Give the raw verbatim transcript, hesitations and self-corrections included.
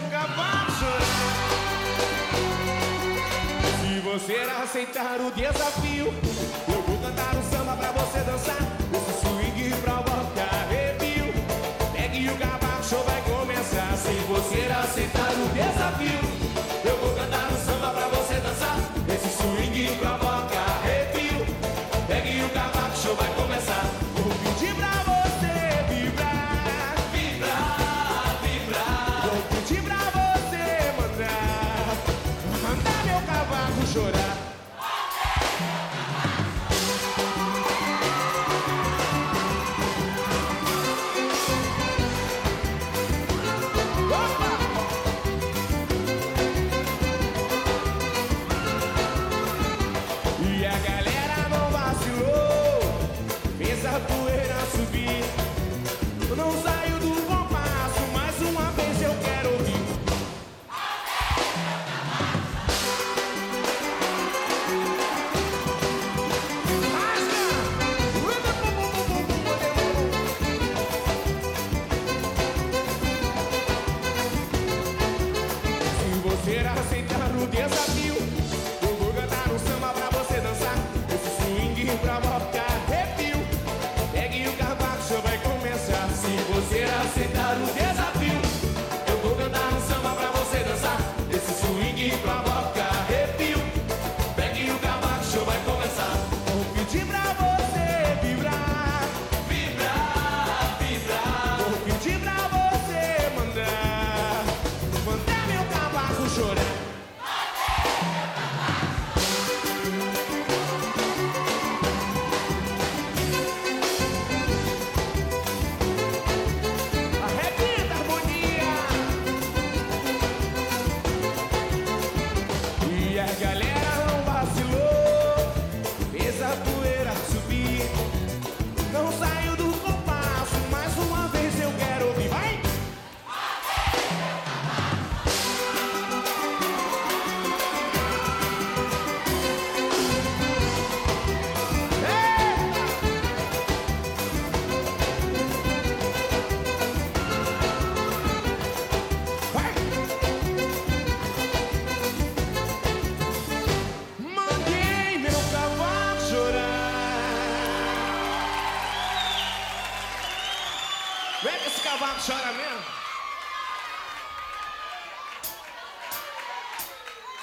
cavalo chorar. Se você aceitar o desafio, eu vou cantar um samba pra você dançar. Esse swing provoca arrepio. Pegue o cavaco, show vai começar. Se você aceitar o desafio, eu vou cantar um samba pra você dançar. Esse swing provoca arrepio. Pegue o cavaco, show vai começar. Vou pedir pra você vibrar, vibrar, vibrar. Vou pedir pra você mandar, mandar meu cavaco chorar. E a galera não vacilou, fez a poeira subir. Eu não saio do compasso, mais uma vez eu quero ouvir. Se você aceitar